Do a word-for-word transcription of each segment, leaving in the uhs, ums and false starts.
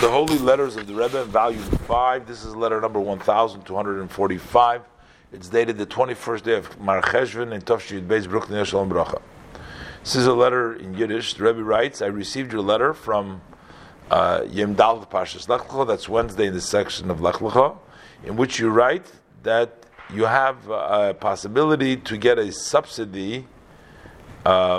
the Holy Letters of the Rebbe, volume five. This is letter number one thousand two hundred forty-five. It's dated the twenty-first day of Mar Cheshvan in Tov Beis Brooklyn Shalom Bracha. This is a letter in Yiddish. The Rebbe writes, I received your letter from uh, Yom Daled Parshas Lech Lecha, that's Wednesday in the section of Lech Lecha, in which you write that you have a possibility to get a subsidy uh,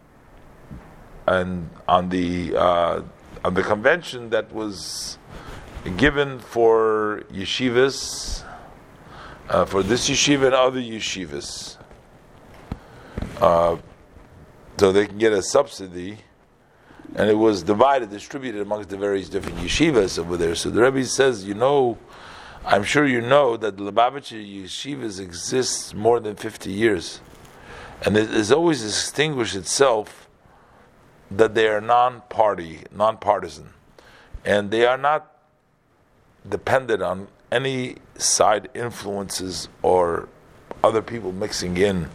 and on the uh, on the convention that was given for yeshivas, uh, for this yeshiva and other yeshivas, uh, so they can get a subsidy, and it was divided, distributed amongst the various different yeshivas over there. So the Rebbe says, you know, I'm sure you know that the Lubavitcher yeshivas exists more than fifty years, and it has always distinguished itself that they are non-party, non-partisan, and they are not dependent on any side influences or other people mixing in,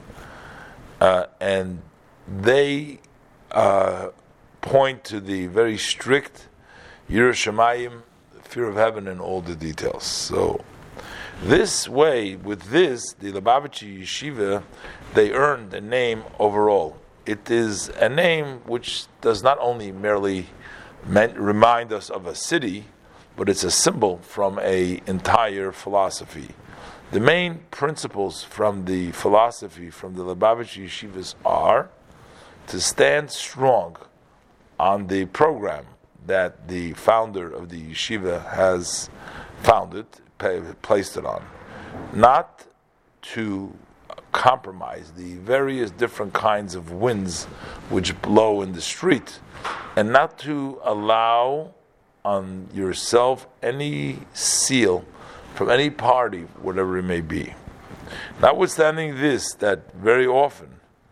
uh, and they uh, point to the very strict Yiras Shamayim, fear of heaven, in all the details. So, this way, with this, the Lubavitcher Yeshiva, they earned a name overall. It is a name which does not only merely meant, remind us of a city, but it's a symbol from an entire philosophy. The main principles from the philosophy, from the Lubavitcher Yeshivas, are to stand strong on the program that the founder of the yeshiva has founded, placed it on, not to compromise the various different kinds of winds which blow in the street, and not to allow on yourself any seal from any party, whatever it may be. Notwithstanding this, that very often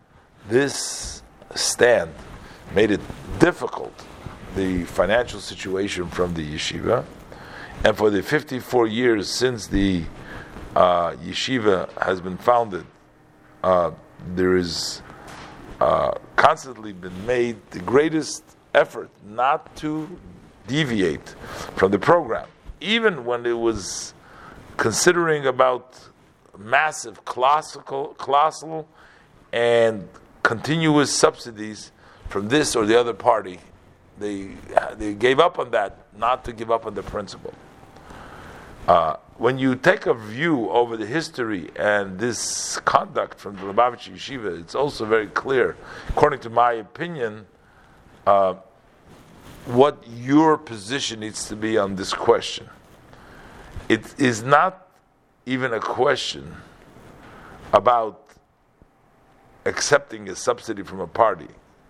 this stand made it difficult, the financial situation from the yeshiva, and for the fifty-four years since the uh, yeshiva has been founded, Uh, there is uh, constantly been made the greatest effort not to deviate from the program, even when it was considering about massive classical, colossal and continuous subsidies from this or the other party. They they gave up on that, not to give up on the principle. Uh, when you take a view over the history and this conduct from the Lubavitcher Yeshiva, it's also very clear, according to my opinion, uh, what your position needs to be on this question. It is not even a question about accepting a subsidy from a party.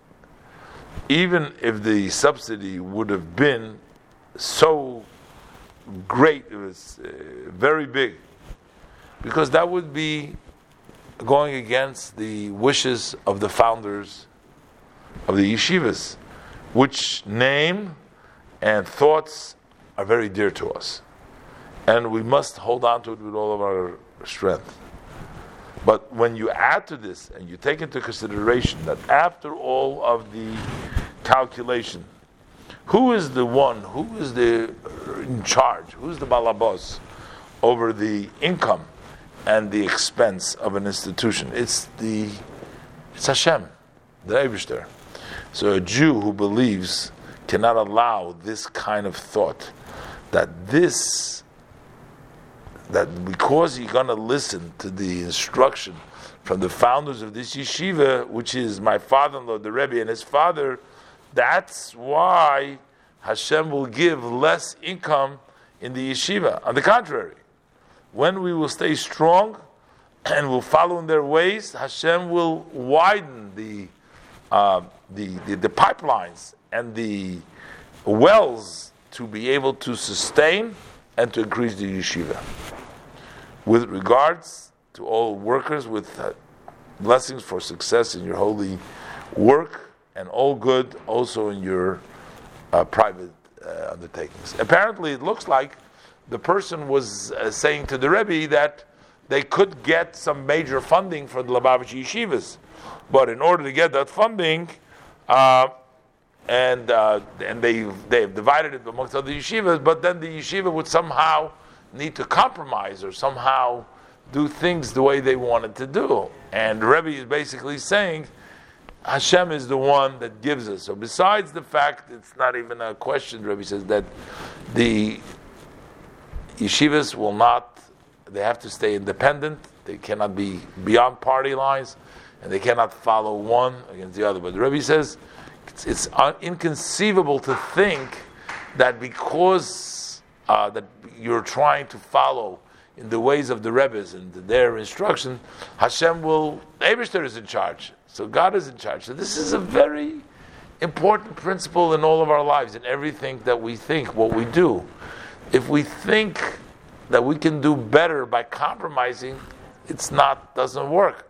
Even if the subsidy would have been so great, it was uh, very big, because that would be going against the wishes of the founders of the yeshivas, which name and thoughts are very dear to us, and we must hold on to it with all of our strength. But when you add to this and you take into consideration that after all of the calculation, who is the one, who is the in charge, who is the balabos over the income and the expense of an institution? It's the, it's Hashem, the Eibishter. So a Jew who believes cannot allow this kind of thought, that this, that because you're going to listen to the instruction from the founders of this yeshiva, which is my father-in-law, the Rebbe, and his father, that's why Hashem will give less income in the yeshiva. On the contrary, when we will stay strong and will follow in their ways, Hashem will widen the uh, the, the the pipelines and the wells to be able to sustain and to increase the yeshiva. With regards to all workers, with uh, blessings for success in your holy work, and all good also in your uh, private uh, undertakings. Apparently, it looks like the person was uh, saying to the Rebbe that they could get some major funding for the Lubavitcher yeshivas, but in order to get that funding, uh, and uh, and they they've divided it amongst other yeshivas, but then the yeshiva would somehow need to compromise or somehow do things the way they wanted to do. And the Rebbe is basically saying Hashem is the one that gives us. So besides the fact, it's not even a question, the Rebbe says that the yeshivas will not, they have to stay independent, they cannot be beyond party lines, and they cannot follow one against the other. But the Rebbe says it's, it's un- inconceivable to think that because uh, that you're trying to follow in the ways of the Rebbes and their instruction, Hashem will, Eibishter is in charge. So God is in charge. So this is a very important principle in all of our lives, in everything that we think, what we do. If we think that we can do better by compromising, it's not, doesn't work.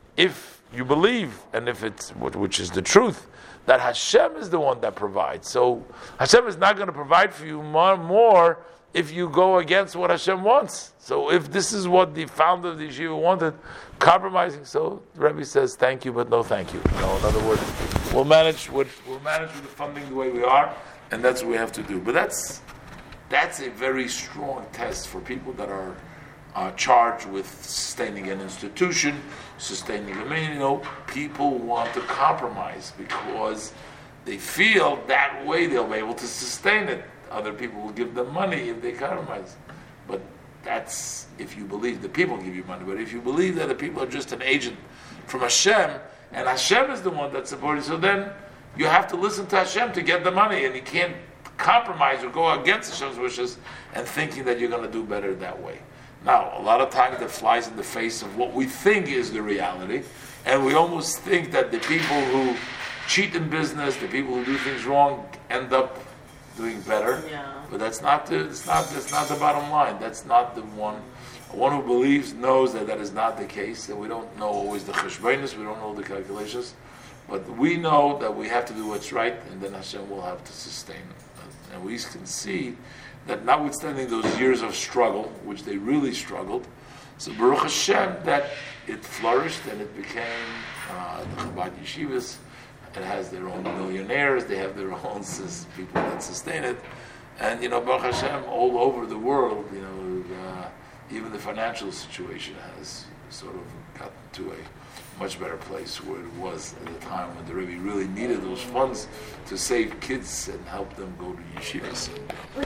If you believe, and if it's, which is the truth, that Hashem is the one that provides. So Hashem is not going to provide for you more, more if you go against what Hashem wants. So if this is what the founder of the yeshiva wanted, compromising, so the Rebbe says thank you, but no thank you. No, in other words, we'll manage with we'll manage with the funding the way we are, and that's what we have to do. But that's that's a very strong test for people that are uh, charged with sustaining an institution, sustaining a man. You know, people want to compromise because they feel that way they'll be able to sustain it. Other people will give them money if they compromise. But that's if you believe the people give you money. But if you believe that the people are just an agent from Hashem, and Hashem is the one that supports you, so then you have to listen to Hashem to get the money, and you can't compromise or go against Hashem's wishes and thinking that you're going to do better that way. Now, a lot of times that flies in the face of what we think is the reality, and we almost think that the people who cheat in business, the people who do things wrong, end up doing better. Yeah. But that's not the it's not that's not the bottom line. That's not the one. One who believes knows that that is not the case, and we don't know always the cheshbonos, we don't know the calculations, but we know that we have to do what's right, and then Hashem will have to sustain it. And we can see that notwithstanding those years of struggle, which they really struggled, so Baruch Hashem, that it flourished and it became uh, the Chabad yeshivas. It has their own millionaires, they have their own people that sustain it. And, you know, Baruch Hashem, all over the world, you know, uh, even the financial situation has sort of gotten to a much better place where it was at the time when the Rebbe really needed those funds to save kids and help them go to yeshivas.